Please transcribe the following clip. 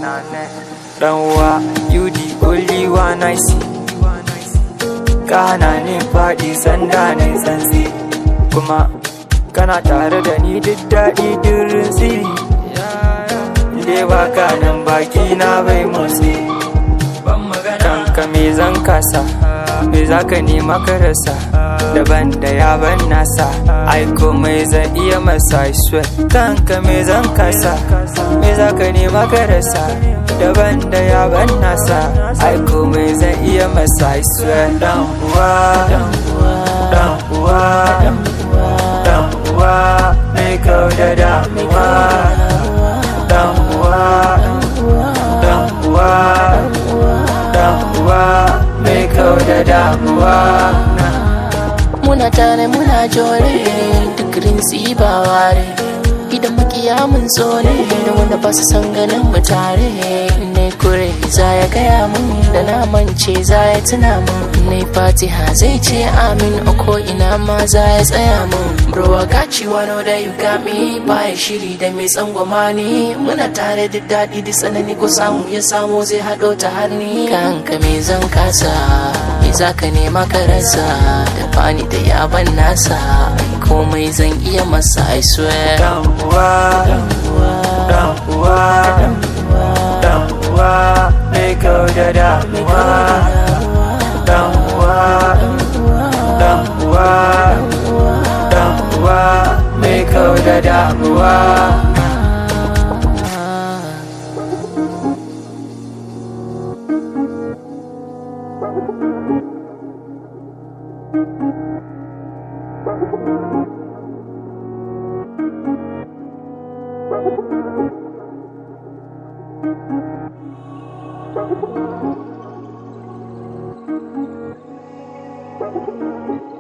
Dan uwa, you the only one I see. Kana ne faɗi sanda ne santsi, kuma kana tare da ni duk daɗi durin tsiri. Inde baka nan baki na bai motsi, kanka me zan kasa, me zaka nema ka rasa, daban da yaban nasa, ai komai zan iya masa, I swear. Kanka me zan kasa, me zaka nema ka rasa, daban da yaban nasa, ai komai zan iya masa, I swear. Dan uwa, dan uwa, dan uwa, mai kau da damuwa. Dan uwa, dan uwa, dan uwa, mai kau da damuwa. Muna tare muna jore, duk rinsi ba ware. Idan makiya mun tsone, da wanda ba su san ganin mu tare. Ne kure za ya gaya mun, da na mance za ya tuna mun. Ne fatiha zai ce amin, a ko ina ma za ya tsaya mun. Bro I got you, I know that you got me. Baya shiri da mai tsangwama ni, muna tare duk daɗi da tsanani, ko samu ya samu zai haɗo ta hanni. Kanka me zan kasa, me za ka nema ka rasa, da bani da yaban nasa, komai zan iya masa, I swear. Dan uwa, dan uwa, dan uwa, mai kau da damuwa. Dan uwa, dan uwa, dan uwa, mai kau da damuwa. Thank you.